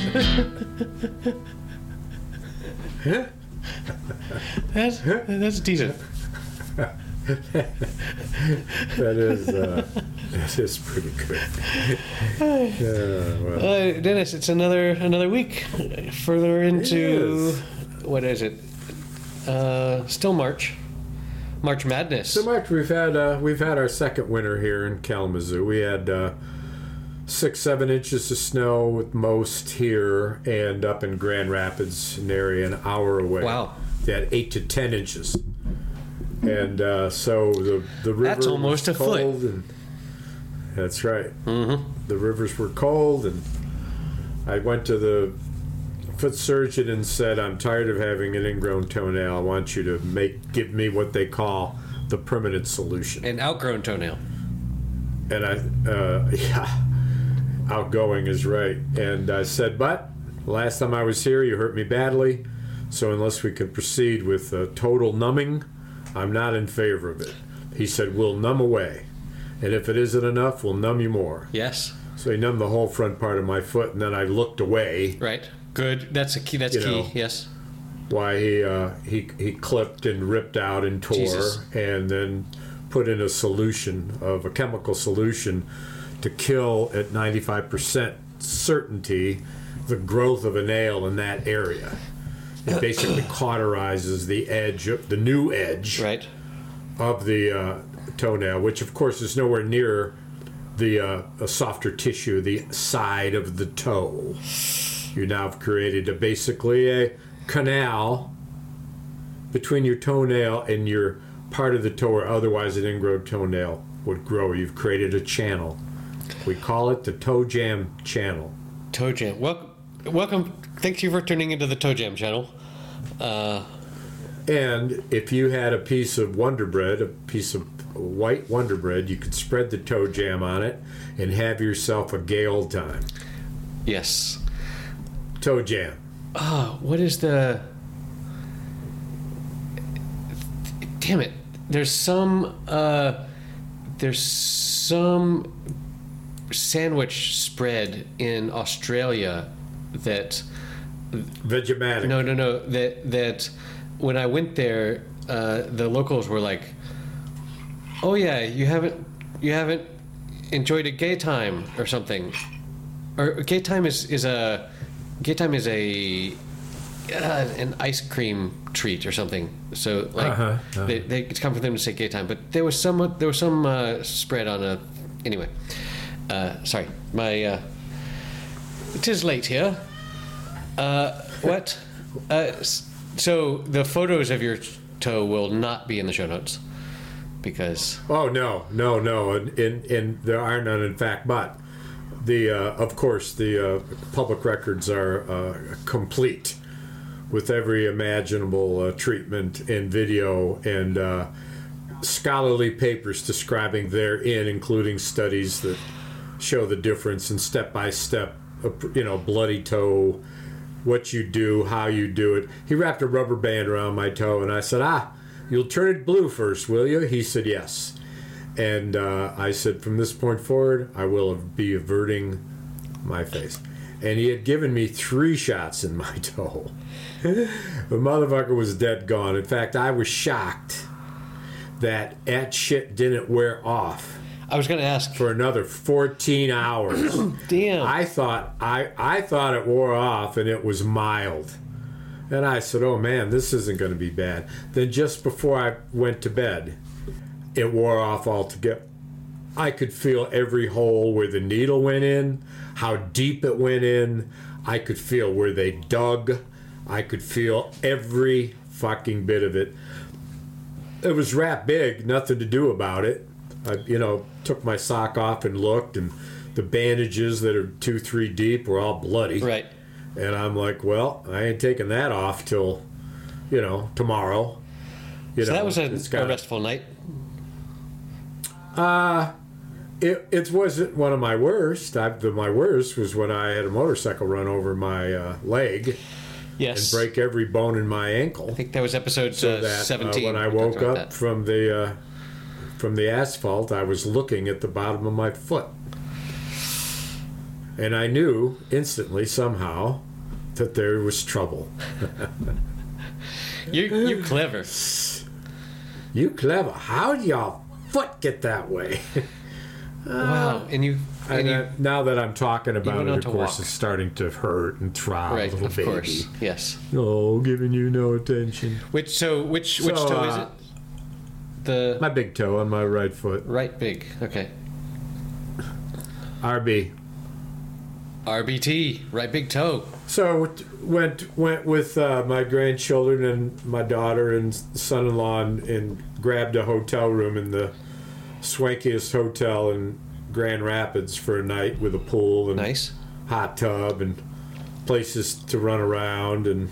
That's decent. That is pretty good. Well. Dennis, it's another week further into what is it? Still March Madness. So March, we've had our second winter here in Kalamazoo. We had 6-7 inches of snow at most here, and up in Grand Rapids, an area an hour away. Wow. They had 8 to 10 inches. And so the river that's almost was a cold, foot. and that's right. Mm-hmm. The rivers were cold, and I went to the foot surgeon and said, I'm tired of having an ingrown toenail. I want you to give me what they call the permanent solution. An outgrown toenail. And outgoing is right. And I said, but last time I was here, you hurt me badly. So unless we can proceed with total numbing, I'm not in favor of it. He said, we'll numb away. And if it isn't enough, we'll numb you more. Yes. So he numbed the whole front part of my foot, and then I looked away. Right. Good. That's a key. That's key. Yes. Why he clipped and ripped out and tore, Jesus. And then put in a chemical solution to kill at 95% certainty the growth of a nail in that area. It basically cauterizes the new edge right. of the toenail, which of course is nowhere near the softer tissue, the side of the toe. You now have created basically a canal between your toenail and your part of the toe where otherwise an ingrown toenail would grow. You've created a channel. We call it the Toe Jam channel. Toe Jam. Welcome. Thank you for tuning into the Toe Jam channel. And if you had a piece of Wonder Bread, a piece of white Wonder Bread, you could spread the Toe Jam on it and have yourself a gay old time. Yes. Toe Jam. What is the... Damn it. There's some sandwich spread in Australia that... Vegemanic. No. That when I went there, the locals were like, "Oh yeah, you haven't enjoyed a gay time or something." Or gay time is an ice cream treat or something. So like it's come for them to say gay time, but there was some spread on a anyway. Sorry, my it is late here. What? So the photos of your toe will not be in the show notes because... Oh, no. And there are none, in fact, but of course, the public records are complete with every imaginable treatment and video and scholarly papers describing therein, including studies that show the difference in step-by-step, bloody toe, what you do, how you do it. He wrapped a rubber band around my toe, and I said, you'll turn it blue first, will you? He said, yes. And I said, from this point forward, I will be averting my face. And he had given me 3 shots in my toe. The motherfucker was dead gone. In fact, I was shocked that shit didn't wear off. I was going to ask for another 14 hours. Damn. I thought it wore off and it was mild. And I said, "Oh man, this isn't going to be bad." Then just before I went to bed, it wore off altogether. I could feel every hole where the needle went in, how deep it went in. I could feel where they dug. I could feel every fucking bit of it. It was wrapped big, nothing to do about it. I, took my sock off and looked, and the bandages that are 2-3 deep were all bloody. Right. And I'm like, well, I ain't taking that off till, tomorrow. So that was a restful night? It wasn't one of my worst. My worst was when I had a motorcycle run over my leg. Yes. And break every bone in my ankle. I think that was episode 17. When I woke up from the asphalt, I was looking at the bottom of my foot. And I knew instantly, somehow, that there was trouble. You're clever. You clever. How'd your foot get that way? Wow. Now that I'm talking about it, of course, walk. it's starting to hurt and throb Right, a little of baby. course. Yes. Oh, giving you no attention. Which toe is it? The My big toe on my right foot. right big. Okay. RB. RBT, right big toe. So went with my grandchildren and my daughter and son-in-law and grabbed a hotel room in the swankiest hotel in Grand Rapids for a night with a pool and Nice. hot tub and places to run around and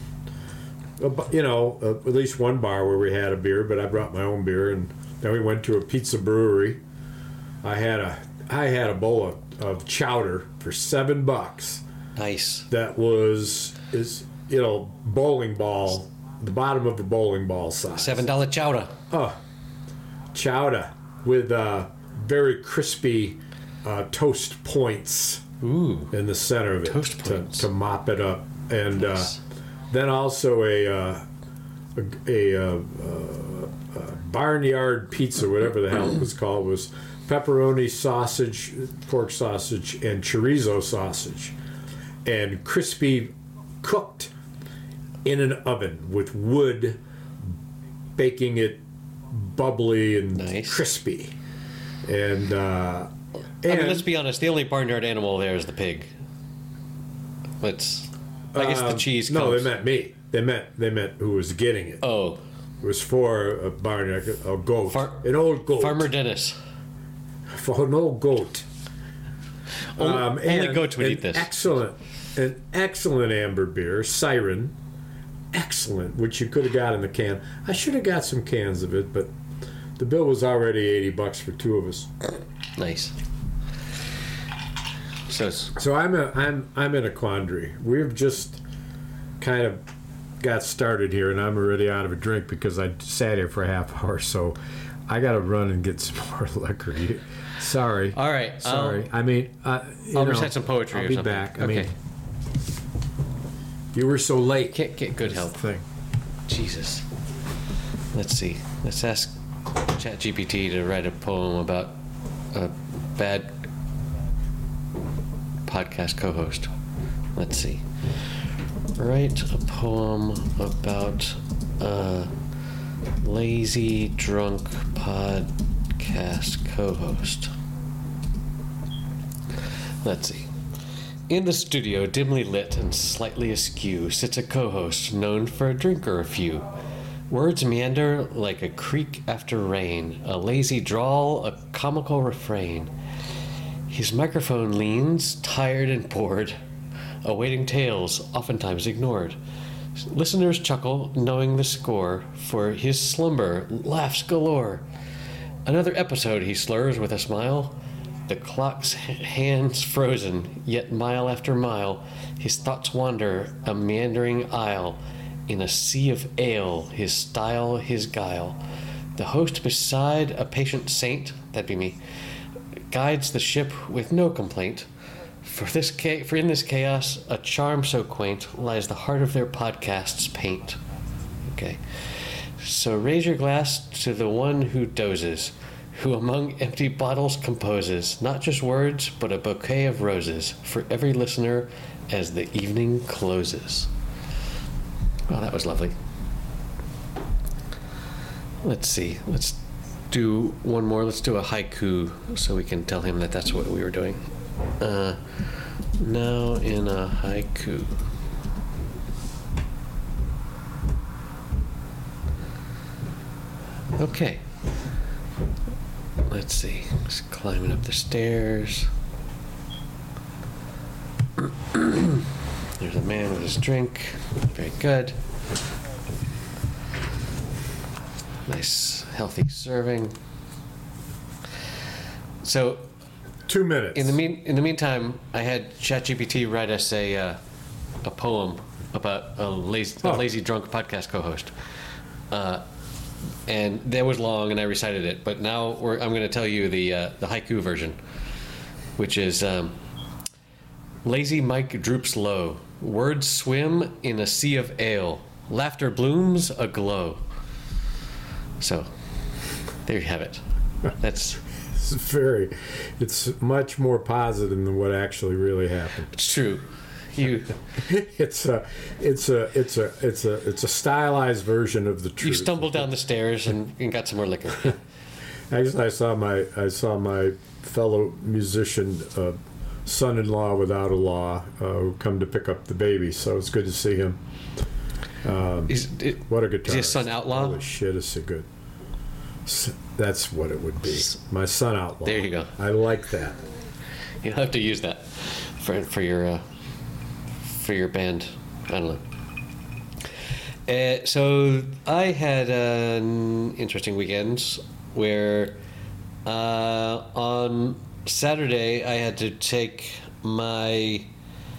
at least one bar where we had a beer, but I brought my own beer, and then we went to a pizza brewery. I had a bowl of chowder for $7. Nice. That is bowling ball, the bottom of a bowling ball size. $7 chowder. Oh, chowder with very crispy toast points Ooh. in the center of it Toast points. to mop it up, and Nice. then also a barnyard pizza, whatever the hell it was called, was pepperoni sausage, pork sausage, and chorizo sausage, and crispy cooked in an oven with wood, baking it bubbly and Nice. crispy. And I mean, let's be honest. The only barnyard animal there is the pig. I guess the cheese. No, comes. they meant me. They meant who was getting it. Oh, It was for a barnyard, a goat, an old goat. Farmer Dennis. For an old goat. Only goats would eat this. An excellent amber beer, Siren. Excellent, which you could have got in the can. I should have got some cans of it, but the bill was already $80 for two of us. Nice. So I'm in a quandary. We've just kind of got started here, and I'm already out of a drink because I sat here for a half hour. So I got to run and get some more liquor. Sorry. All right. Sorry. I mean, I'll recite some poetry I'll or be something. back. I Okay. mean, you were so late. Can't get good help. Thing. Jesus. Let's see. Let's ask ChatGPT to write a poem about a bad podcast co-host. Let's see. Write a poem about a lazy drunk podcast co-host. Let's see. In the studio, dimly lit and slightly askew, sits a co-host known for a drink or a few. Words meander like a creek after rain, a lazy drawl, a comical refrain. His microphone leans, tired and bored, awaiting tales oftentimes ignored. Listeners chuckle, knowing the score, for his slumber laughs galore. Another episode, he slurs with a smile. The clock's hands frozen, yet mile after mile, his thoughts wander a meandering aisle. In a sea of ale, his style, his guile. The host beside a patient saint, that'd be me, guides the ship with no complaint. For in this chaos, a charm so quaint lies the heart of their podcasts paint. Okay. So raise your glass to the one who dozes, who among empty bottles composes not just words, but a bouquet of roses for every listener as the evening closes. Oh, that was lovely. Let's see. Let's do one more. Let's do a haiku so we can tell him that that's what we were doing. Now in a haiku. Okay. Let's see. Just climbing up the stairs. There's a man with his drink. Very good. Nice, healthy serving. So, 2 minutes. in the meantime, I had ChatGPT write us a poem about a lazy drunk podcast co-host. And that was long, and I recited it. But now I'm going to tell you the haiku version, which is Lazy Mike droops low. Words swim in a sea of ale. Laughter blooms aglow. So, there you have it. That's... It's much more positive than what actually really happened. It's true. It's a stylized version of the truth. You stumbled down the stairs and got some more liquor. Actually, I saw my fellow musician son-in-law without a law who come to pick up the baby. So it's good to see him. What a guitar! Is his son outlaw? Holy shit, is it good? That's what it would be. My son outlaw. There you go. I like that. You'll have to use that for your band. I don't know. So I had an interesting weekend where on Saturday I had to take we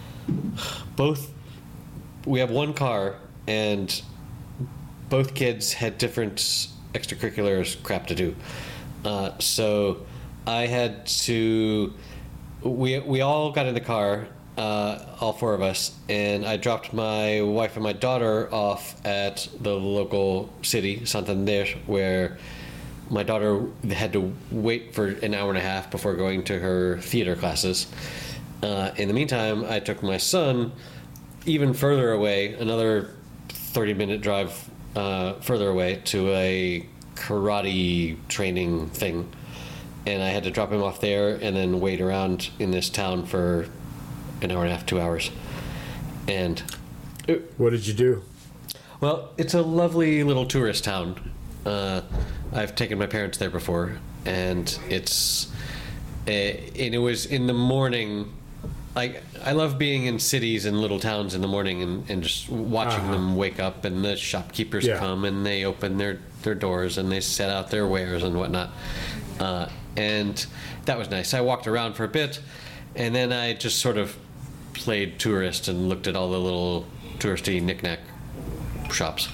have one car and both kids had different extracurriculars crap to do. So I had to, we all got in the car, all four of us, and I dropped my wife and my daughter off at the local city, Santander, where my daughter had to wait for an hour and a half before going to her theater classes. In the meantime, I took my son even further away, another 30-minute drive further away, to a karate training thing. And I had to drop him off there and then wait around in this town for an hour and a half, 2 hours. And what did you do? Well, it's a lovely little tourist town. I've taken my parents there before, and it was in the morning. I love being in cities and little towns in the morning and just watching them wake up, and the shopkeepers come and they open their doors and they set out their wares and whatnot. And that was nice. I walked around for a bit, and then I just sort of played tourist and looked at all the little touristy knick-knack shops.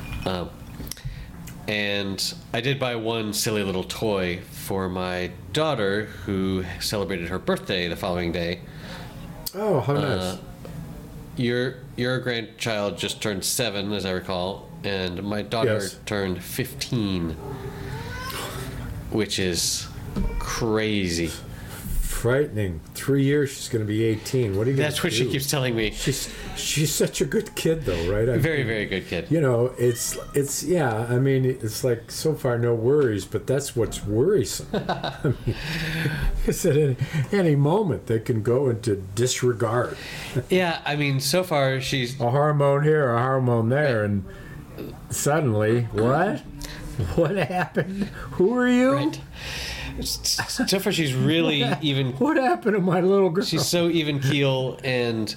And I did buy one silly little toy for my daughter, who celebrated her birthday the following day. Oh, how nice. Your grandchild just turned 7, as I recall, and my daughter turned 15, which is crazy. Frightening. 3 years, she's going to be 18. What are you going to do? That's what she keeps telling me. She's such a good kid, though, right? Very, very good kid. You know, it's I mean, it's like so far no worries, but that's what's worrisome. I mean, because at any moment they can go into disregard. Yeah, I mean, so far she's a hormone here, a hormone there, and suddenly, what? What happened? Who are you? Right. So far, she's really even. What happened to my little girl? She's so even keel, and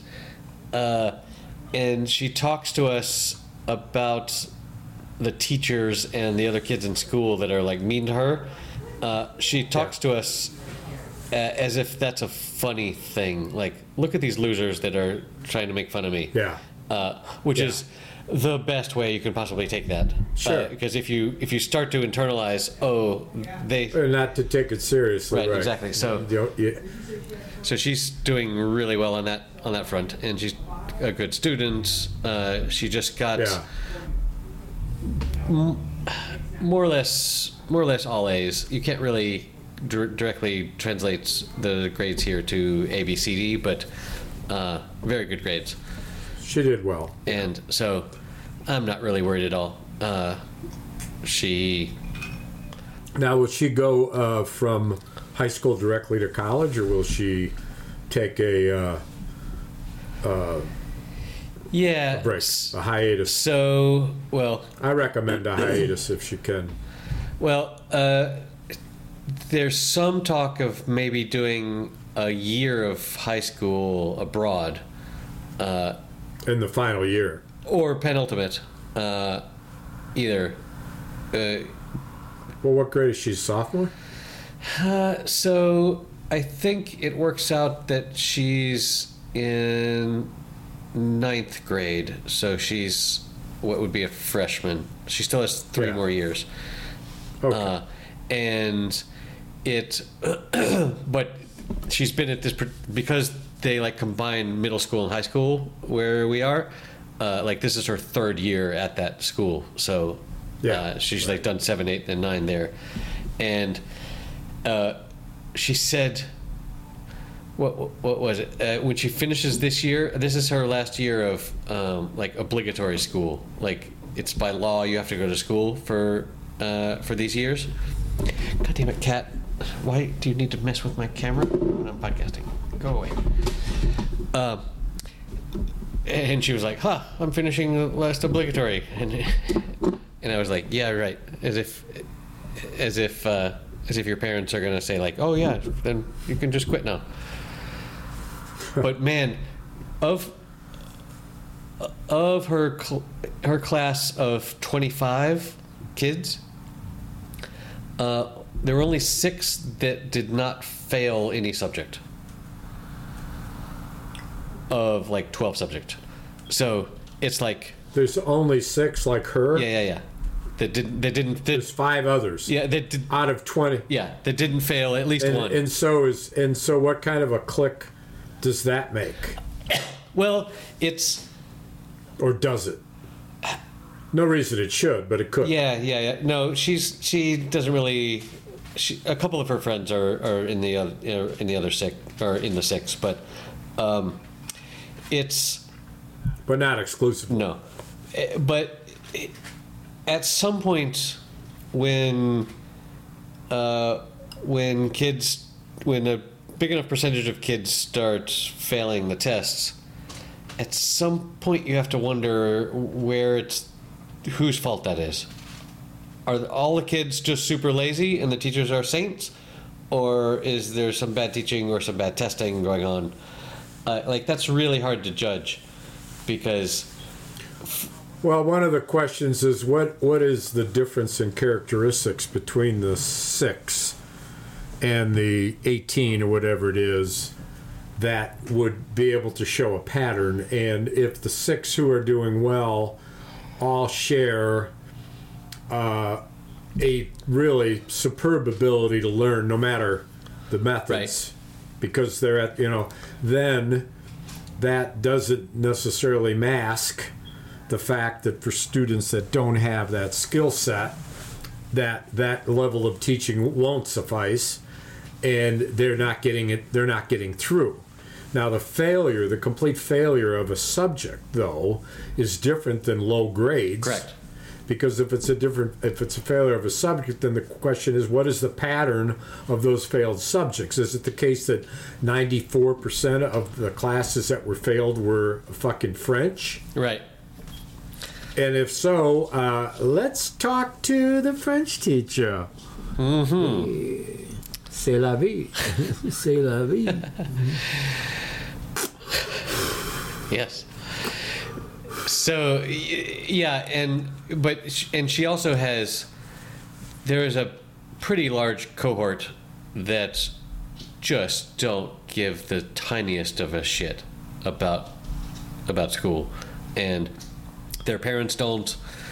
she talks to us about the teachers and the other kids in school that are like mean to her. She talks to us as if that's a funny thing. Like, look at these losers that are trying to make fun of me. Yeah. Which is the best way you can possibly take that. Sure. Because if you start to internalize, they not to take it seriously. Right. Exactly. So so she's doing really well on that front, and she's a good student. She just got more or less all A's. You can't really directly translate the grades here to A, B, C, D, but very good grades. She did well. And so I'm not really worried at all. Now, will she go from high school directly to college, or will she take a break, a hiatus? So, well... I recommend a hiatus if she can. Well, there's some talk of maybe doing a year of high school abroad. In the final year. Or penultimate. Either. Well, what grade is she? Sophomore? So I think it works out that she's in 9th grade. So she's what would be a freshman. She still has 3 more years. Okay. And it... but she's been at this... Because they like combine middle school and high school where we are. Like this is her third year at that school, so she's like done 7, 8, and 9 there, and she said, what was it? When she finishes this year, this is her last year of like obligatory school. Like it's by law you have to go to school for these years. God damn it, Cat! Why do you need to mess with my camera when I'm podcasting? Go away. And she was like, I'm finishing the last obligatory. And I was like, yeah, right. As if your parents are going to say like, oh yeah, then you can just quit now. But man, of her class of 25 kids, there were only 6 that did not fail any subject of like 12 subject. So it's like there's only 6 like her. Yeah. That didn't. There's 5 others. Yeah, that did, out of 20. Yeah, that didn't fail at least one. And so what kind of a clique does that make? Well, it's. Or does it? No reason it should, but it could. Yeah. No, she doesn't really. A couple of her friends are in the other 6 or in the 6, but it's. But not exclusively. No, but at some point when a big enough percentage of kids start failing the tests, at some point you have to wonder whose fault that is. Are all the kids just super lazy and the teachers are saints? Or is there some bad teaching or some bad testing going on? Like, that's really hard to judge because... Well, one of the questions is what is the difference in characteristics between the 6 and the 18 or whatever it is that would be able to show a pattern? And if the 6 who are doing well all share a really superb ability to learn no matter the methods, right, because they're at, then that doesn't necessarily mask the fact that for students that don't have that skill set, that level of teaching won't suffice, and they're not getting through. Now, the complete failure of a subject, though, is different than low grades. Correct. Because if it's a failure of a subject, then the question is, what is the pattern of those failed subjects? Is it the case that 94% of the classes that were failed were fucking French? Right. And if so, let's talk to the French teacher. Mm-hmm. C'est la vie. C'est la vie. Yes. So, yeah, and she also has, there is a pretty large cohort that just don't give the tiniest of a shit about school, and their parents don't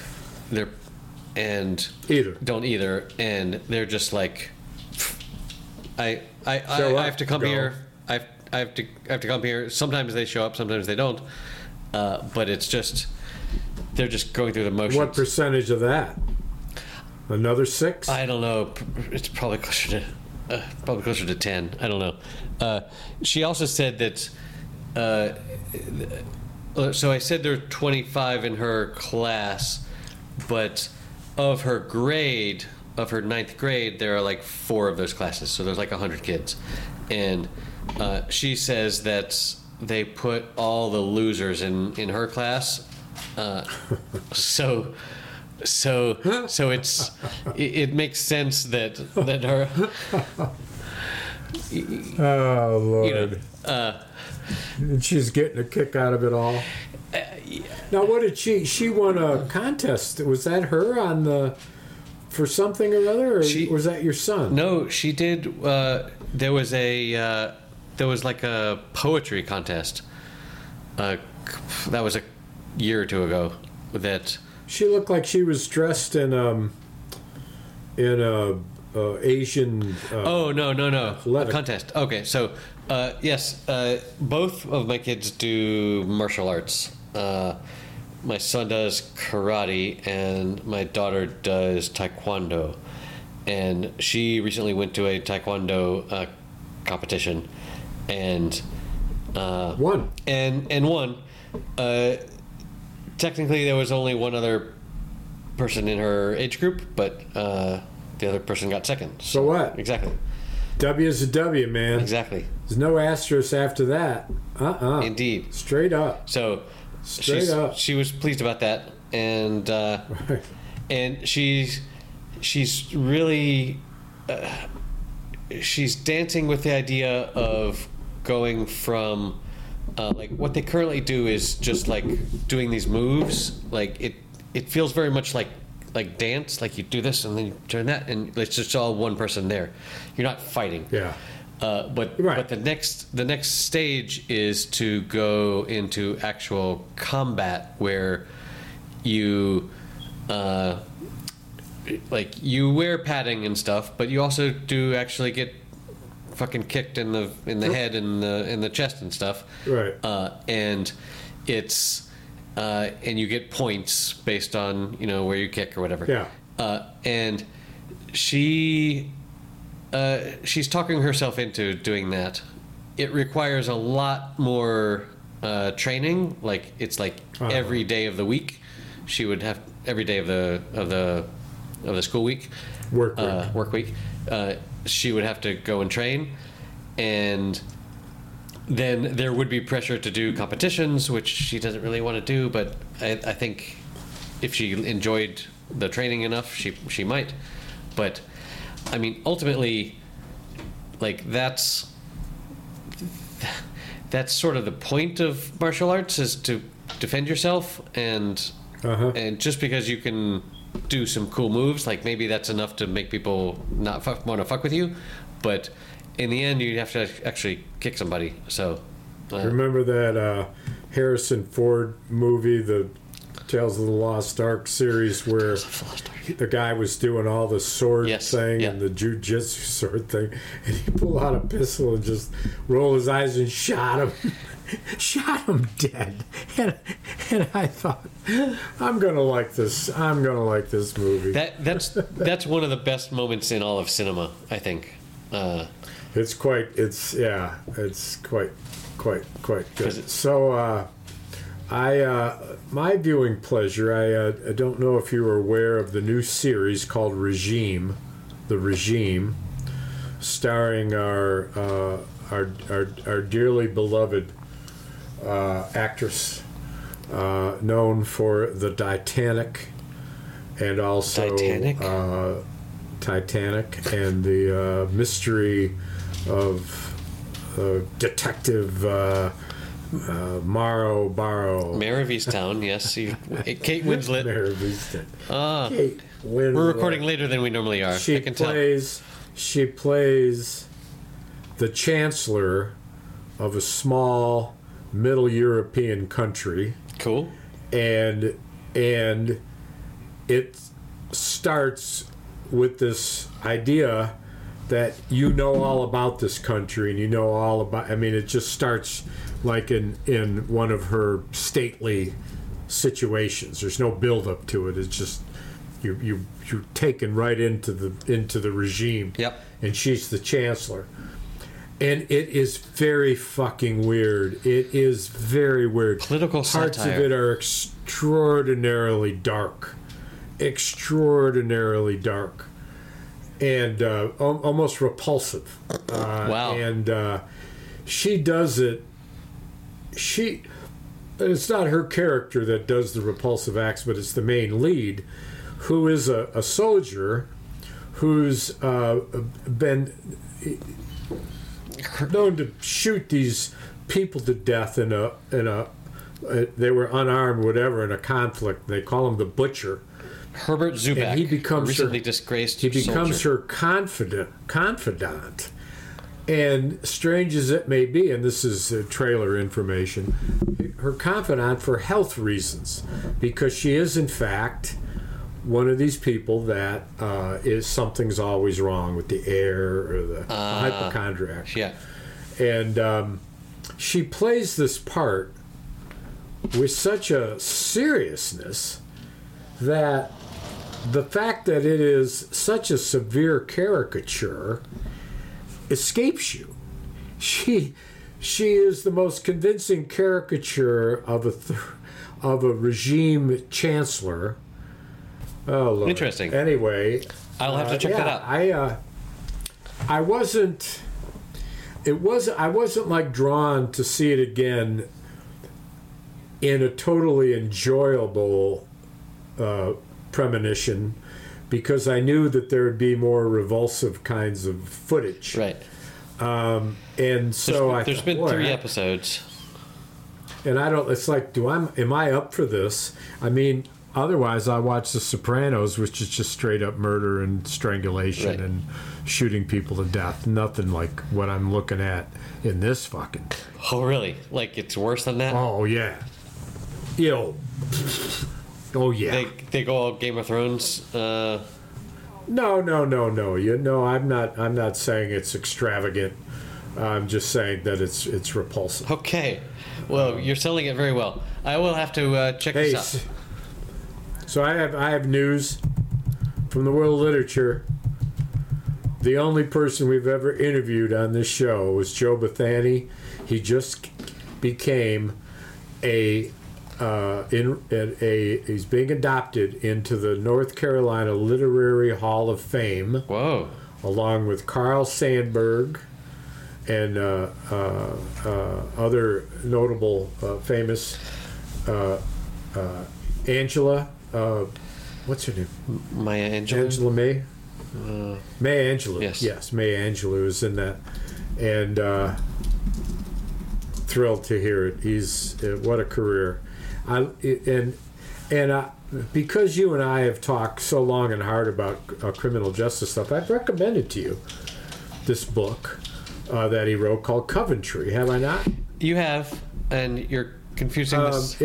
either, and they're just like, I have to come here. I have to come here. Sometimes they show up, sometimes they don't. But it's just, they're just going through the motions. What percentage of that? Another 6? I don't know. It's probably closer to 10. I don't know. She also said that. So I said there are 25 in her class, but of her grade, of her 9th grade, there are like 4 of those classes. So there's like 100 kids, and she says that they put all the losers in her class, so it makes sense that her. Oh Lord! And she's getting a kick out of it all. Now, what did she won a contest? Was that her for something or other, or was that your son? No, she did. There was like a poetry contest. That was a year or 2 ago. That she looked like she was dressed in a Asian. Oh no! Athletic. A contest. Okay, so yes, both of my kids do martial arts. My son does karate, and my daughter does taekwondo. And she recently went to a taekwondo competition, and Won. And won. Technically, there was only one other person in her age group, but the other person got second. So what? Exactly. W is a W, man. Exactly. There's no asterisk after that. Indeed. Straight up. So Straight up. she was pleased about that, and and she's really she's dancing with the idea of going from like what they currently do is just like doing these moves. Like it feels very much like dance. Like you do this and then you turn that, and it's just all one person there. You're not fighting. Yeah. But Right. but the next stage is to go into actual combat where you like you wear padding and stuff, but you also do actually get fucking kicked in the head and in the chest and stuff. Right. And it's and you get points based on where you kick or whatever. Yeah. And she's talking herself into doing that. It requires a lot more training. Like it's like every day of the week. She would have every day of the school week, work week. She would have to go and train, and then there would be pressure to do competitions, which she doesn't really want to do. But I think if she enjoyed the training enough, she might. But I mean, ultimately, like that's sort of the point of martial arts, is to defend yourself, and just because you can do some cool moves, like maybe that's enough to make people not want to fuck with you, but in the end you have to actually kick somebody. So remember that Harrison Ford movie, the Tales of the Lost Ark series, where the guy was doing all the sword thing and the jujitsu sword thing, and he pulled out a pistol and just rolled his eyes and shot him dead. And I thought, I'm gonna like this movie. That's one of the best moments in all of cinema, I think. It's quite good. So my viewing pleasure, I don't know if you were aware of the new series called Regime, The Regime, starring our dearly beloved actress known for the Titanic, and also Titanic and the mystery of Detective Mare of Easttown, yes. Kate Winslet. Mare of Easttown. Kate Winslet. We're recording later than we normally are. She plays the chancellor of a small middle European country. Cool. And it starts with this idea that you know all about this country, and it just starts like in one of her stately situations. There's no build up to it. It's just you're taken right into the regime. Yep. And she's the chancellor. And it is very fucking weird. It is very weird. Political Parts satire. of it are extraordinarily dark. And almost repulsive. Wow. And she does it. It's not her character that does the repulsive acts, but it's the main lead, who is a soldier who's been known to shoot these people to death in a they were unarmed, whatever, in a conflict. They call him the Butcher. Herbert Zubak, and he becomes recently disgraced He becomes soldier. her confidant. And strange as it may be, and this is trailer information, her confidant for health reasons, because she is in fact one of these people that is something's always wrong with the air or the hypochondriac. Yeah. And she plays this part with such a seriousness that the fact that it is such a severe caricature escapes you. She is the most convincing caricature of a regime chancellor. Oh, Lord. Interesting. Anyway, I'll have to check that out. I wasn't like drawn to see it again in a totally enjoyable premonition, because I knew that there would be more revulsive kinds of footage. Right. And so there's been 3 episodes. And I don't. It's like, am I up for this? I mean, otherwise I watch The Sopranos, which is just straight up murder and strangulation and shooting people to death. Nothing like what I'm looking at in this fucking. Oh, really? Like it's worse than that? Oh yeah. Oh yeah. They go all Game of Thrones. No. I'm not saying it's extravagant. I'm just saying that it's repulsive. Okay. Well, you're selling it very well. I will have to check this out. So I have news from the world of literature. The only person we've ever interviewed on this show was Joe Bethany. He just became he's being adopted into the North Carolina Literary Hall of Fame. Whoa! Along with Carl Sandburg and other notable famous Angela. What's her name? Maya Angelou. Angela May. Maya Angelou. Yes, Maya Angelou is in that, and thrilled to hear it. He's what a career. Because you and I have talked so long and hard about criminal justice stuff, I've recommended to you this book that he wrote called Coventry. Have I not? You have, and you're confusing this.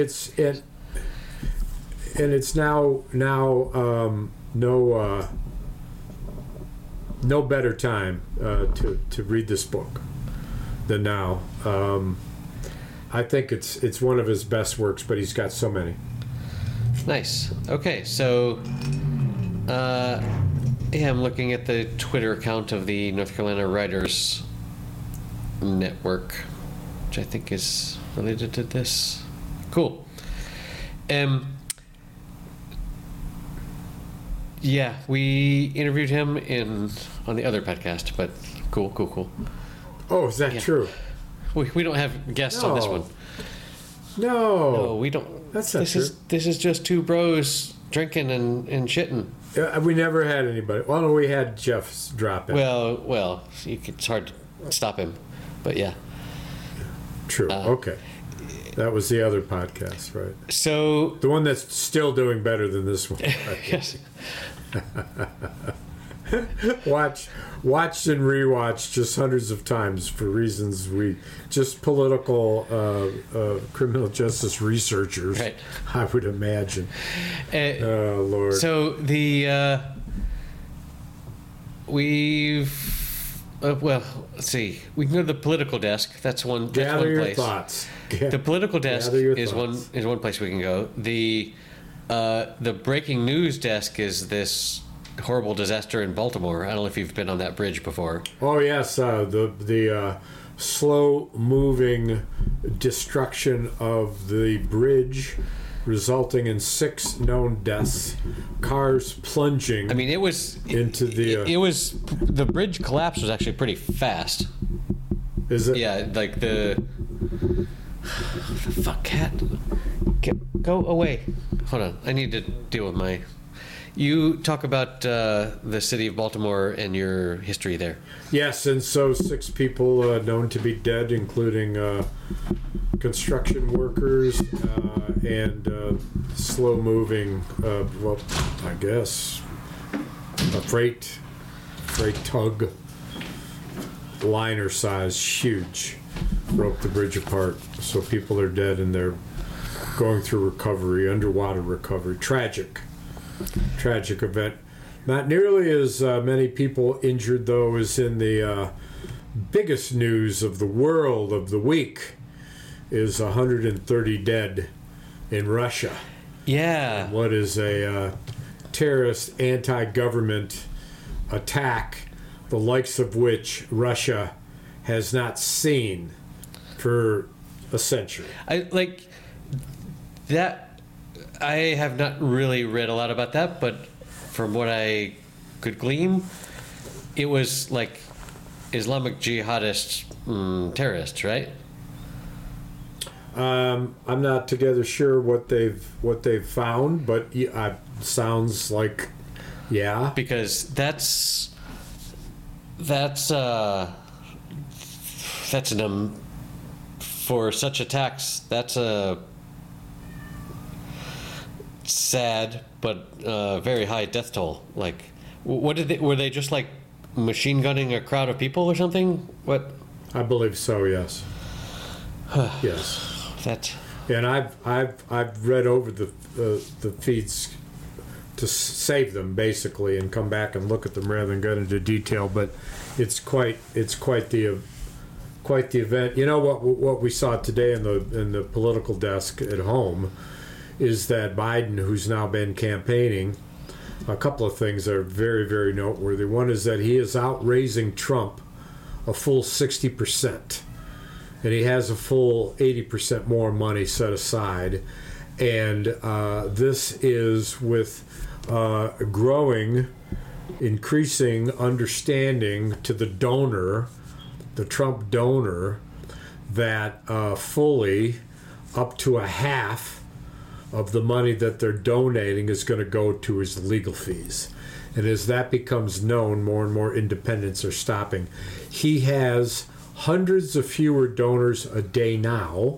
It's now no better time to read this book than now. I think it's one of his best works, but he's got so many. Nice. Okay, so I'm looking at the Twitter account of the North Carolina Writers Network, which I think is related to this. Cool. Yeah, we interviewed him on the other podcast, but cool. Oh, is that true? We don't have guests on this one. No, we don't. That's not true. This is just 2 bros drinking and shitting. We never had anybody. Well, no, we had Jeff drop in. Well, it's hard to stop him, but yeah. True. Okay. That was the other podcast, right? So the one that's still doing better than this one. Yes. Watched and rewatched just hundreds of times for reasons just political criminal justice researchers, right. I would imagine. Oh Lord. So well, let's see. We can go to the political desk. That's one. That's Gather one your place. Thoughts. The political desk is one place we can go. The breaking news desk is this horrible disaster in Baltimore. I don't know if you've been on that bridge before. Oh yes, the slow-moving destruction of the bridge, resulting in 6 known deaths. Cars plunging. I mean, it was into the. It was the bridge collapse was actually pretty fast. Is it? Yeah, like the fuck cat. Go away. Hold on. I need to deal with my. You talk about the city of Baltimore and your history there. Yes, and so 6 people known to be dead, including construction workers and slow-moving, well, I guess, a freight tug, liner size, huge, broke the bridge apart. So people are dead and they're going through recovery, underwater recovery. Tragic. Tragic event. Not nearly as many people injured, though, as in the biggest news of the world of the week is 130 dead in Russia. Yeah. What is a terrorist anti-government attack, the likes of which Russia has not seen for a century. I like that. I have not really read a lot about that, but from what I could glean, it was like Islamic jihadist terrorists, right? I'm not together sure what they've found, but sounds like, yeah. Because that's for such attacks. That's a sad but very high death toll. Like, what did they? Were they just like machine gunning a crowd of people or something? What? I believe so. Yes. Yes. That. And I've read over the feeds to save them basically and come back and look at them rather than get into detail. But it's quite the event. You know what we saw today in the political desk at home is that Biden, who's now been campaigning, a couple of things are very, very noteworthy. One is that he is outraising Trump a full 60%, and he has a full 80% more money set aside. And this is with growing, increasing understanding to the donor, the Trump donor, that fully up to a half of the money that they're donating is going to go to his legal fees. And as that becomes known, more and more independents are stopping. He has hundreds of fewer donors a day now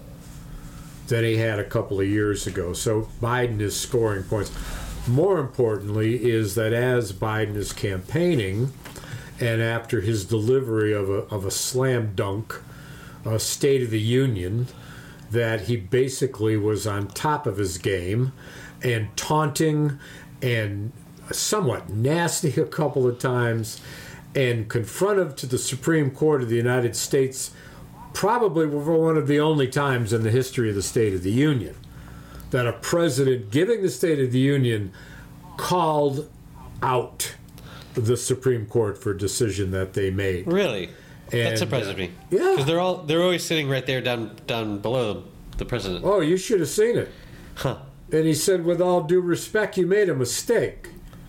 than he had a couple of years ago. So Biden is scoring points. More importantly is that as Biden is campaigning, and after his delivery of a slam dunk, a State of the Union, that he basically was on top of his game and taunting and somewhat nasty a couple of times and confrontive to the Supreme Court of the United States, probably for one of the only times in the history of the State of the Union that a president giving the State of the Union called out the Supreme Court for a decision that they made. Really? That surprises me. Yeah. Because they're always sitting right there down below the president. Oh, you should have seen it. Huh. And he said, with all due respect, you made a mistake.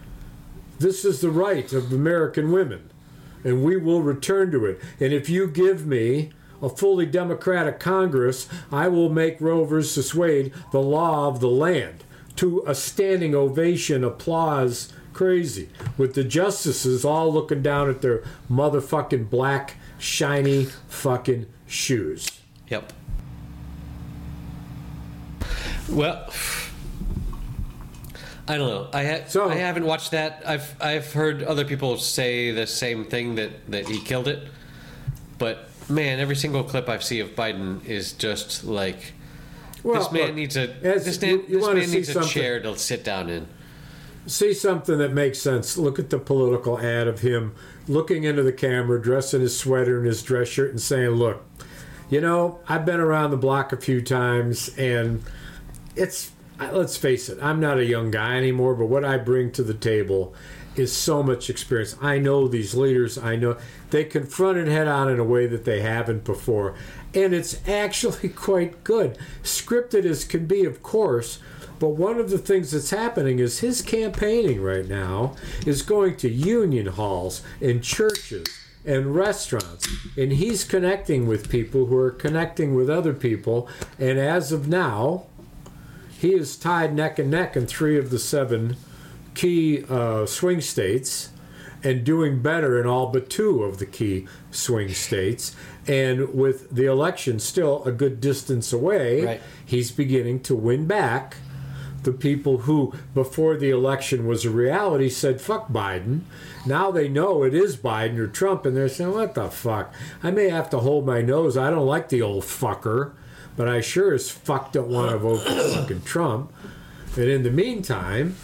This is the right of American women, and we will return to it. And if you give me a fully democratic Congress, I will make Roe versus Wade the law of the land. To a standing ovation, applause, crazy, with the justices all looking down at their motherfucking black, shiny fucking shoes. Yep. Well, I don't know. I haven't watched that. I've heard other people say the same thing, that he killed it. But man, every single clip I've seen of Biden is just like, this man needs a chair to sit down in. See something that makes sense. Look at the political ad of him looking into the camera, dressed in his sweater and his dress shirt, and saying, "Look, you know, I've been around the block a few times, and let's face it, I'm not a young guy anymore, but what I bring to the table is so much experience. I know these leaders. I know they confront it head on in a way that they haven't before, and it's actually quite good. Scripted as can be, of course." But one of the things that's happening is his campaigning right now is going to union halls and churches and restaurants. And he's connecting with people who are connecting with other people. And as of now, he is tied neck and neck in 3 of the 7 key swing states and doing better in all but 2 of the key swing states. And with the election still a good distance away, right, he's beginning to win back the people who, before the election was a reality, said, fuck Biden. Now they know it is Biden or Trump, and they're saying, what the fuck? I may have to hold my nose. I don't like the old fucker, but I sure as fuck don't want to vote for fucking Trump. And in the meantime,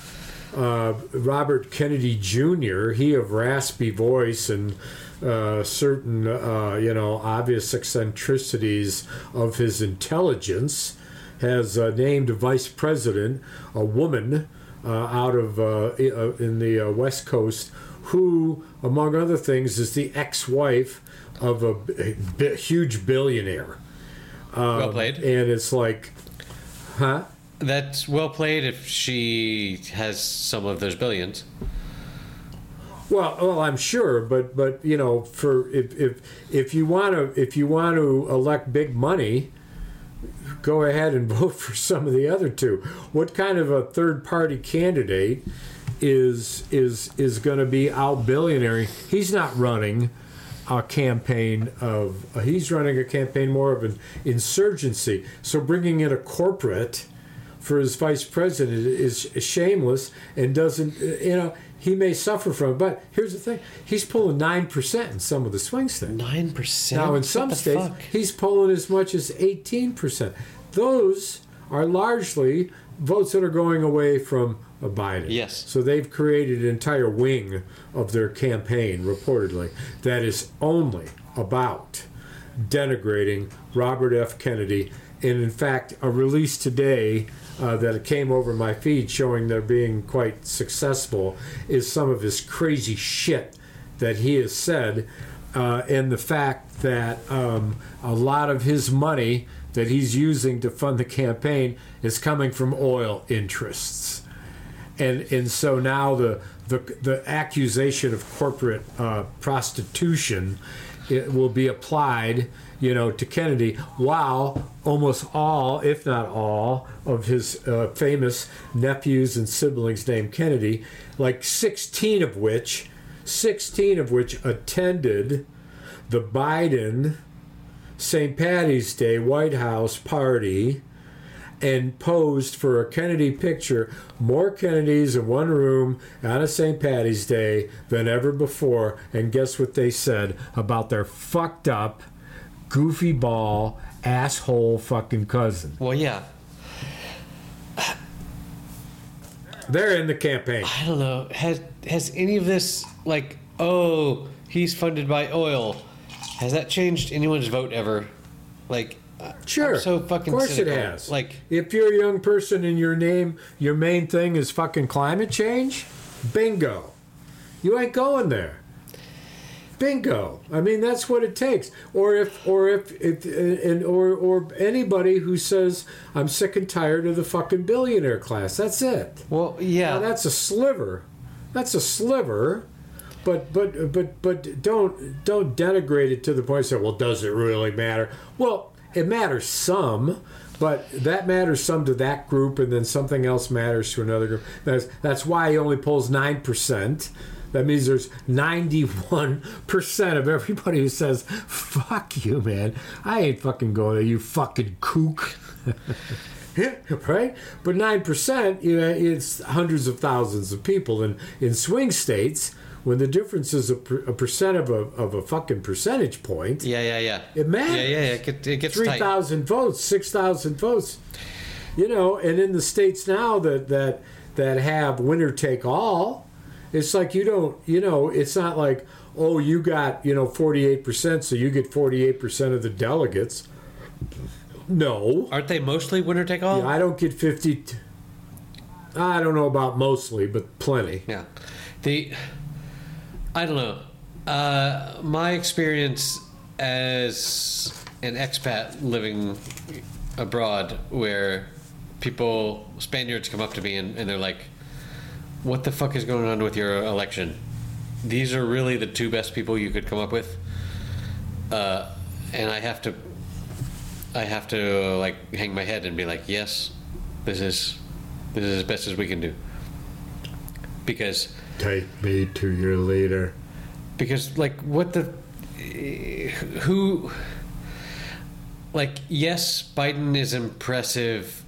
Robert Kennedy Jr., he of raspy voice and certain, obvious eccentricities of his intelligence, has named a vice president, a woman out of in the West Coast, who, among other things, is the ex-wife of a huge billionaire. Well played. And it's like, huh? That's well played if she has some of those billions. Well, I'm sure, but for if you want to elect big money, go ahead and vote for some of the other two. What kind of a third party candidate is going to be out billionaire? He's not running a campaign he's running a campaign more of an insurgency. So bringing in a corporate for his vice president is shameless and doesn't, he may suffer from it. But here's the thing, he's pulling 9% in some of the swing states. 9%? Now in some states, he's pulling as much as 18%. Those are largely votes that are going away from Biden. Yes. So they've created an entire wing of their campaign, reportedly, that is only about denigrating Robert F. Kennedy. And in fact, a release today that came over my feed showing they're being quite successful is some of his crazy shit that he has said, and the fact that a lot of his money that he's using to fund the campaign is coming from oil interests. And so now the accusation of corporate prostitution, it will be applied, to Kennedy, while almost all, if not all, of his famous nephews and siblings named Kennedy, like 16 of which attended the Biden St. Patty's Day White House party and posed for a Kennedy picture, more Kennedys in one room on a St. Patty's Day than ever before. And guess what they said about their fucked up, goofy ball, asshole fucking cousin? Well, yeah. They're in the campaign. I don't know. Has any of this, like, oh, he's funded by oil, has that changed anyone's vote ever? Like, sure. I'm so fucking of course cynical. it has. Like, if you're a young person and your main thing is fucking climate change, bingo. You ain't going there. Bingo. I mean, that's what it takes. Or anybody who says I'm sick and tired of the fucking billionaire class. That's it. well, yeah. Now, that's a sliver. That's a sliver. But don't denigrate it to the point of saying, well, does it really matter? Well, it matters some, but that matters some to that group, and then something else matters to another group. That's why he only pulls 9%. That means there's 91% of everybody who says, fuck you, man. I ain't fucking going there, you fucking kook. Right? But 9%, it's hundreds of thousands of people. And in swing states, when the difference is a percent of a fucking percentage point, Yeah. it matters. Yeah. It gets 3,000 votes, 6,000 votes. And in the states now that have winner take all, it's like it's not like, oh, you got 48%, so you get 48% of the delegates. No. Aren't they mostly winner take all? Yeah, I don't get 50. I don't know about mostly, but plenty. Yeah. I don't know. My experience as an expat living abroad, where Spaniards come up to me and they're like, what the fuck is going on with your election? These are really the two best people you could come up with. And I have to like hang my head and be like, yes, this is as best as we can do. Because take me to your leader. Because yes, Biden is impressive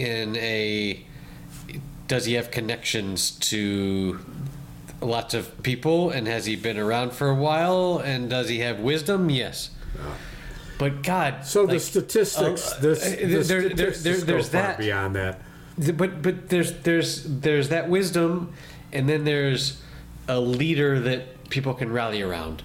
does he have connections to lots of people, and has he been around for a while, and does he have wisdom? Yes. But God, so the statistics, there's go far that beyond that. But there's that wisdom, and then there's a leader that people can rally around.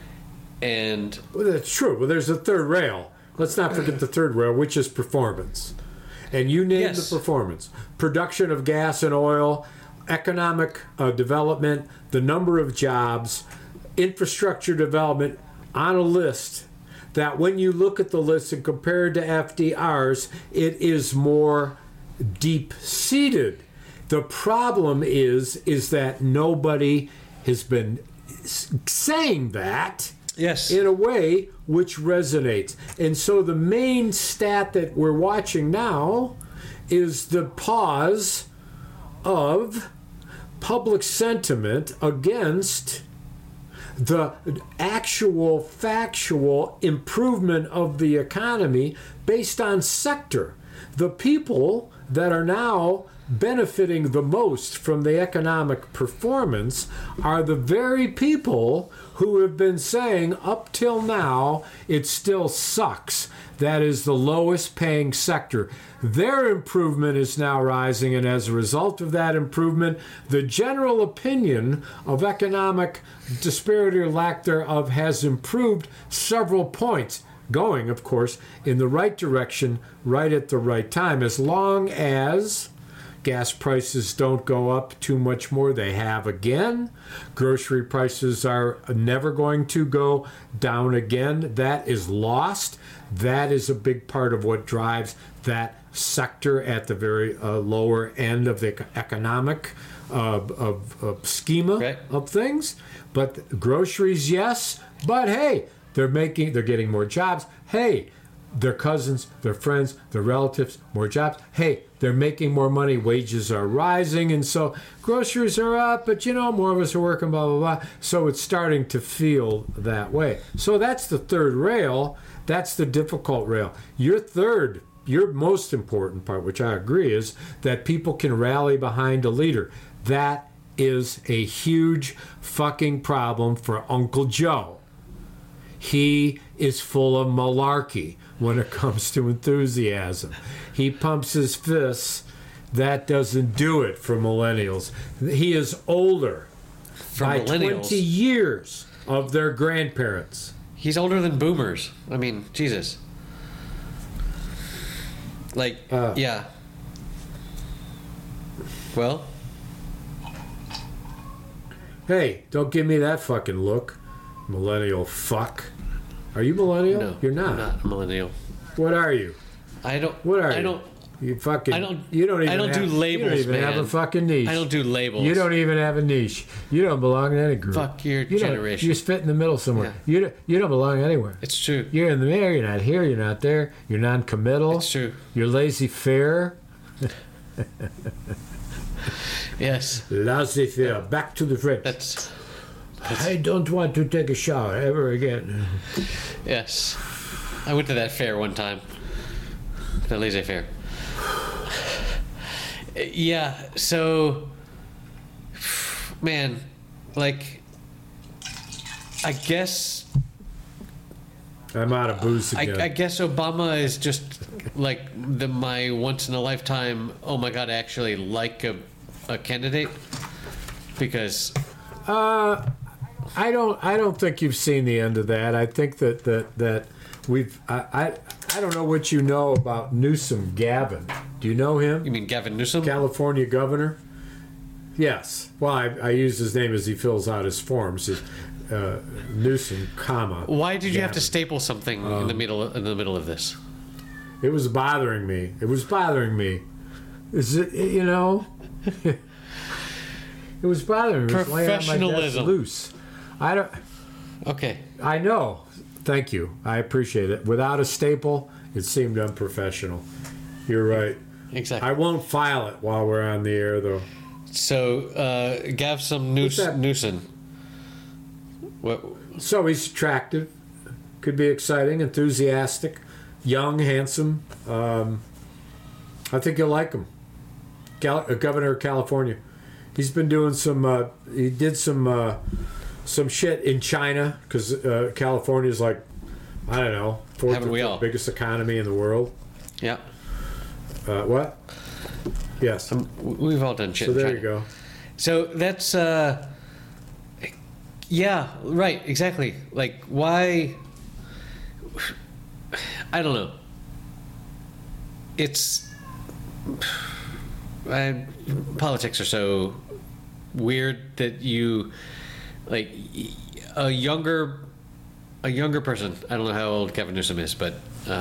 And well, that's true. Well, there's a third rail. Let's not forget the third rail, which is performance. And you name Yes. the performance. Production of gas and oil, economic development, the number of jobs, infrastructure development, on a list that when you look at the list and compare it to FDR's, it is more deep-seated. The problem is that nobody has been saying that yes, in a way which resonates. And so the main stat that we're watching now is the pause of public sentiment against the actual factual improvement of the economy based on sector. The people that are now benefiting the most from the economic performance are the very people who have been saying up till now it still sucks. That is the lowest paying sector. Their improvement is now rising, and as a result of that improvement, the general opinion of economic disparity or lack thereof has improved several points, going, of course, in the right direction, right at the right time, as long as gas prices don't go up too much more. They have again. Grocery prices are never going to go down again. That is lost. That is a big part of what drives that sector at the very lower end of the economic schema right. of things. But groceries, yes. But hey, they're getting more jobs. Hey, their cousins, their friends, their relatives, more jobs. Hey, they're making more money. Wages are rising, and so groceries are up. But more of us are working. Blah blah blah. So it's starting to feel that way. So that's the third rail. That's the difficult rail. Your most important part, which I agree, is that people can rally behind a leader. That is a huge fucking problem for Uncle Joe. He is full of malarkey when it comes to enthusiasm. He pumps his fists. That doesn't do it for millennials. He is older by 20 years of their grandparents. He's older than boomers. I mean, Jesus. Yeah. Well. Hey, don't give me that fucking look, millennial fuck. Are you millennial? No, you're not. I'm not a millennial. What are you? I don't. What are you? I don't. You fucking. I don't. You don't even. I don't have, do labels, You don't even man. have a fucking niche. I don't do labels. You don't even have a niche. You don't belong in any group. Fuck your generation. You just fit in the middle somewhere. Yeah. You don't belong anywhere. It's true. You're in the middle. You're not here. You're not there. You're non-committal. It's true. You're laissez-faire. Yes. Laissez-faire. Back to the French. That's. I don't want to take a shower ever again. Yes. I went to that fair one time. The laissez fair. Yeah, so, man, I guess... I'm out of booze again. I guess Obama is just my once-in-a-lifetime, oh my God, I actually like a candidate. Because... I don't think you've seen the end of that. I think that we've I don't know what you know about Newsom Gavin. Do you know him? You mean Gavin Newsom? California governor? Yes. Well, I use his name as he fills out his forms. Newsom, comma. Why did you have to Gavin. staple something in the middle of this? It was bothering me. Is it, it was bothering me. It was laying on my desk Professionalism. loose. I don't. Okay. I know. Thank you. I appreciate it. Without a staple, it seemed unprofessional. You're right. Exactly. I won't file it while we're on the air, though. So, Gavin Newsom. What? So he's attractive, could be exciting, enthusiastic, young, handsome. I think you'll like him. Governor of California. He's been doing some. He did some shit in China because California's I don't know, fourth Haven't we or all? biggest economy in the world. Yeah. What? Yes. We've all done shit. So in there China. you go. So that's yeah, right, exactly. Like, why? I don't know. It's politics are so weird that you like a younger person. I don't know how old Gavin Newsom is, but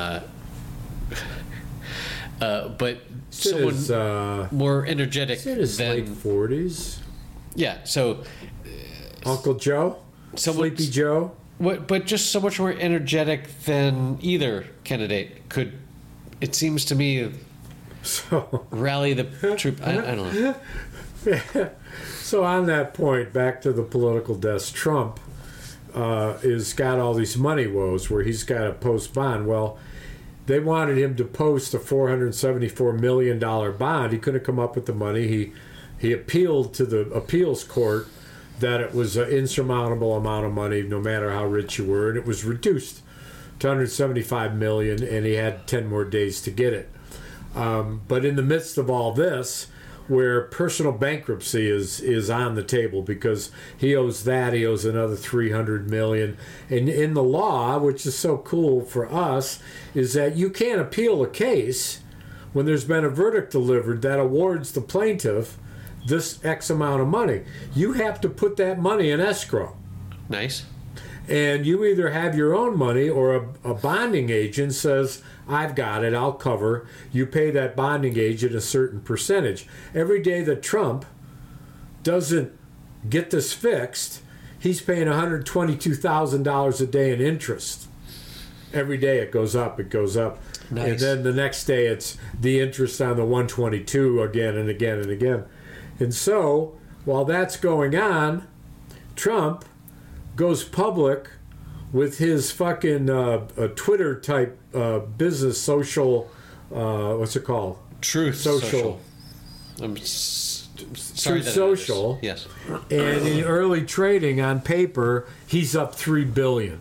someone more energetic It's in his than late 40s. yeah. So Uncle Joe, Sleepy Joe. what? But just so much more energetic than either candidate could. It seems to me So, rally the troop. I don't know. so on that point, back to the political desk, Trump is got all these money woes where he's got to post bond. Well, they wanted him to post a $474 million bond. He couldn't come up with the money. He appealed to the appeals court that it was an insurmountable amount of money, no matter how rich you were, and it was reduced to $175 million, and he had 10 more days to get it. But in the midst of all this, where personal bankruptcy is on the table because he owes another $300 million, and in the law, which is so cool for us, is that you can't appeal a case when there's been a verdict delivered that awards the plaintiff this X amount of money. You have to put that money in escrow. Nice. And you either have your own money or a bonding agent says, I've got it, I'll cover. You pay that bonding agent a certain percentage. Every day that Trump doesn't get this fixed, he's paying $122,000 a day in interest. Every day it goes up, it goes up. Nice. And then the next day it's the interest on the 122 again and again and again. And so, while that's going on, Trump goes public with his fucking Twitter type business social, what's it called? Truth Social. I'm sorry. Truth Social. Yes. And in early trading on paper, he's up $3 billion.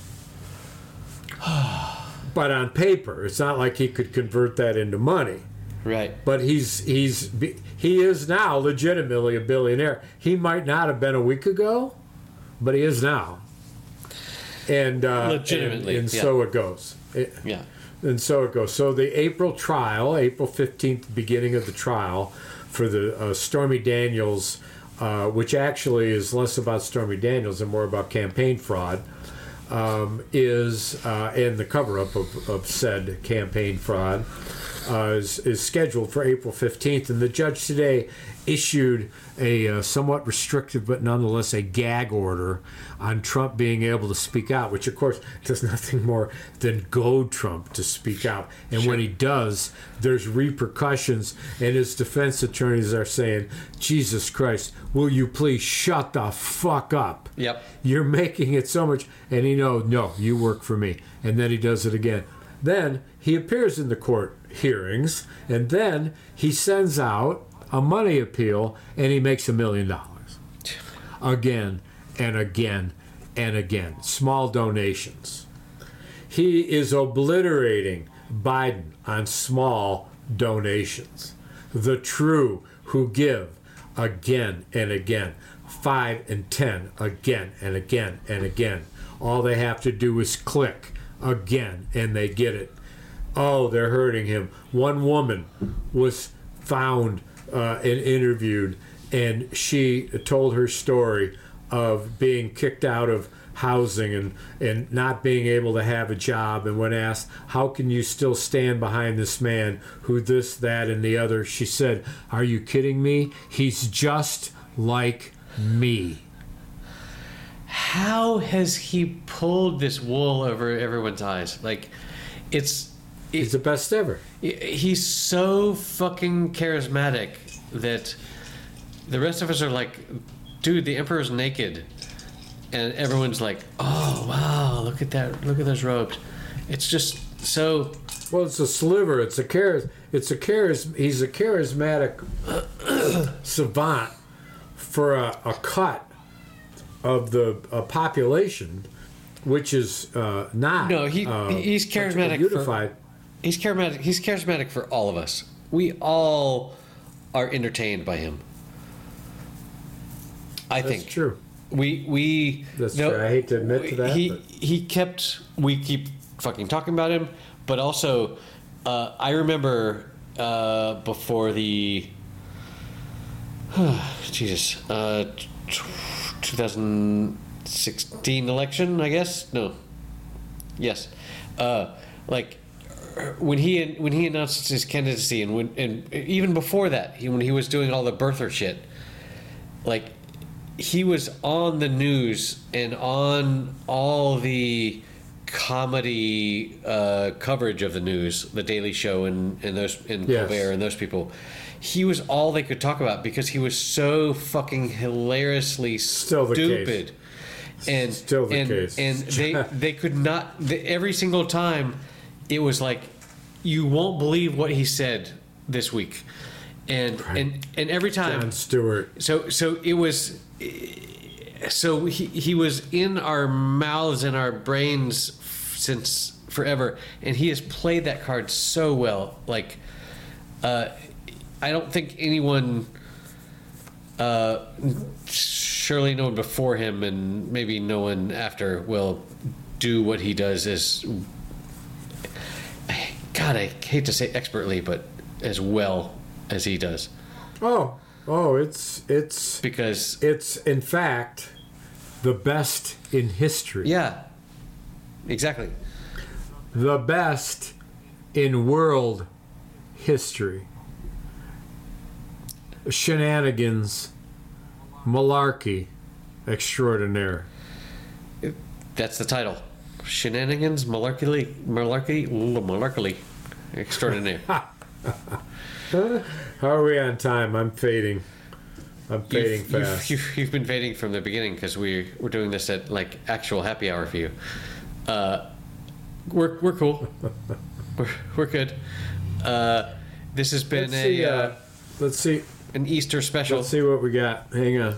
But on paper, it's not like he could convert that into money. Right. But he is now legitimately a billionaire. He might not have been a week ago, but he is now. And legitimately, and yeah. so it goes. Yeah. And so it goes. So the April trial, April 15th, beginning of the trial for the Stormy Daniels, which actually is less about Stormy Daniels and more about campaign fraud, is and the cover-up of said campaign fraud. Is scheduled for April 15th, and the judge today issued a somewhat restrictive but nonetheless a gag order on Trump being able to speak out, which of course does nothing more than goad Trump to speak out. And Sure. when he does, there's repercussions, and his defense attorneys are saying, Jesus Christ, will you please shut the fuck up? Yep. You're making it so much. And he knows, no, you work for me. And then he does it again. Then he appears in the court hearings, and then he sends out a money appeal, and he makes $1 million. Again and again and again. Small donations. He is obliterating Biden on small donations. The true who give again and again. 5 and 10 again and again and again. All they have to do is click again, and they get it. Oh, they're hurting him. One woman was found and interviewed, and she told her story of being kicked out of housing and not being able to have a job. And when asked, how can you still stand behind this man who this, that, and the other? She said, are you kidding me? He's just like me. How has he pulled this wool over everyone's eyes? Like, He's the best ever. He's so fucking charismatic that the rest of us are like, dude, the emperor's naked, and everyone's like, oh wow, look at that, look at those robes. It's just so. Well, it's a sliver. He's a charismatic savant for a cut of the population, which is not. No, he's charismatic. Unified. He's charismatic. He's charismatic for all of us. We all are entertained by him. I think That's true. We That's true. I hate to admit to that. We keep fucking talking about him, but also I remember before the 2016 election, I guess. No. Yes. Like when he announced his candidacy, and even before that, when he was doing all the birther shit, like he was on the news and on all the comedy coverage of the news, the Daily Show and Colbert and those people. He was all they could talk about because he was so fucking hilariously stupid. And Still the case. And they could not. Every single time, it was like, you won't believe what he said this week, and every time Jon Stewart. So it was. So he was in our mouths and our brains since forever, and he has played that card so well. Like, I don't think anyone, surely no one before him, and maybe no one after, will do what he does as. God, I hate to say expertly, but as well as he does. Oh, it's Because it's in fact the best in history. yeah, exactly. The best in world history. Shenanigans, malarkey extraordinaire. That's the title. Shenanigans, malarkey extraordinaire. How are we on time? I'm fading fast. You've been fading from the beginning because we're doing this at like actual happy hour for you. We're cool. we're good. This has been Let's see an Easter special. Let's see what we got. Hang on.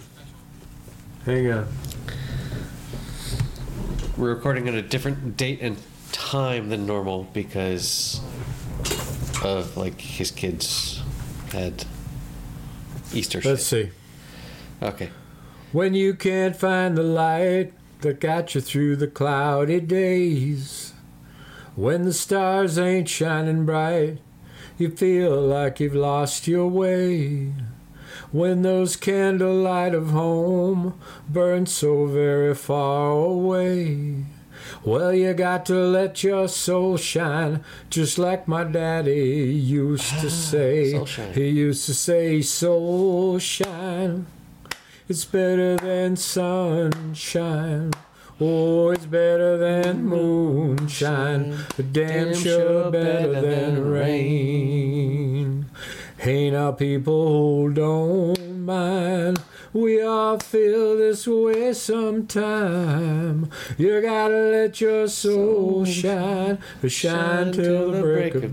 We're recording at a different date and time than normal because of like his kids had Easter shit. Let's see. Okay. When you can't find the light that got you through the cloudy days, when the stars ain't shining bright, you feel like you've lost your way. When those candlelight of home burn so very far away, well, you got to let your soul shine, just like my daddy used to say. He used to say, soul shine, it's better than sunshine. Oh, it's better than moonshine, but damn sure better than rain. Hey now people, don't mind, we all feel this way sometime. You gotta let your soul shine, shine till the break of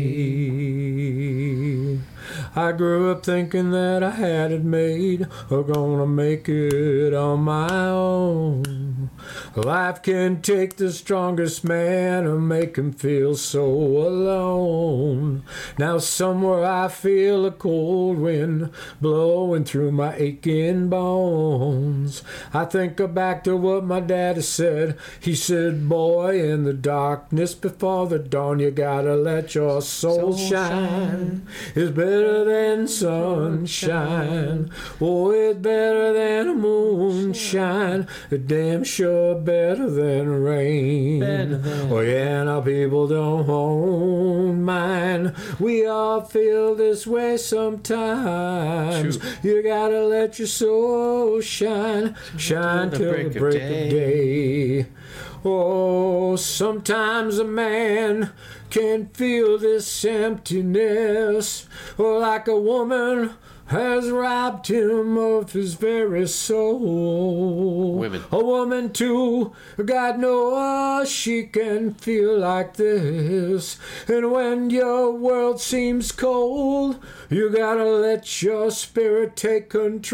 day. I grew up thinking that I had it made, or gonna make it on my own. Life can take the strongest man and make him feel so alone. Now somewhere I feel a cold wind blowing through my aching bones. I think back to what my daddy said. He said, boy, in the darkness before the dawn, you gotta let your soul shine. It's better than sunshine. Oh, it's better than moonshine. Damn sure better than rain. Oh yeah, now people don't mind. We all feel this way sometimes. You gotta let your soul shine, shine till the break of day. Oh, sometimes a man can feel this emptiness, or like a woman has robbed him of his very soul. Women. A woman too, God knows she can feel like this. And when your world seems cold, you gotta let your spirit take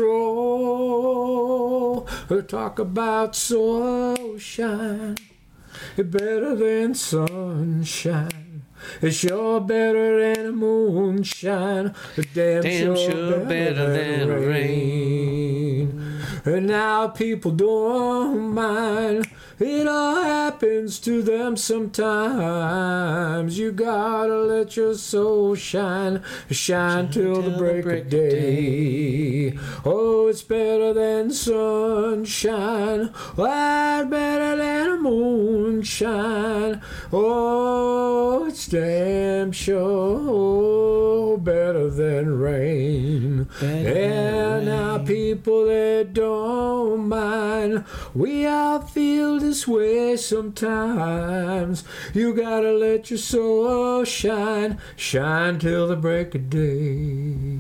control. Talk about soul shine, better than sunshine. It's sure better than moonshine. Damn sure better than rain. And now people don't mind. It all happens to them sometimes. You gotta let your soul shine. Shine till the break of day. Oh, it's better than sunshine. Oh, better than moonshine. Oh, it's damn sure better than rain. And now people that don't mind, we all feel this way sometimes. You gotta let your soul shine. Shine till the break of day.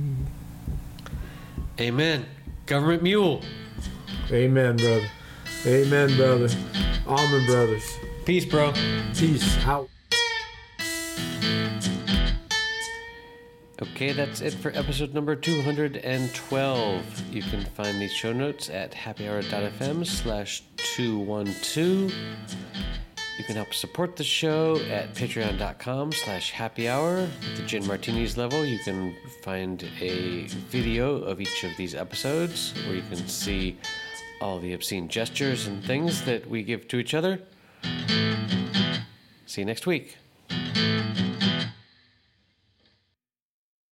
Amen. Government mule. Amen, brother. Amen, brother. Almond Brothers. Peace, bro. Peace out. Okay, that's it for episode number 212. You can find these show notes at happyhour.fm/212. You can help support the show at patreon.com/happyhour. At the Gin Martinis level, you can find a video of each of these episodes where you can see all the obscene gestures and things that we give to each other. See you next week.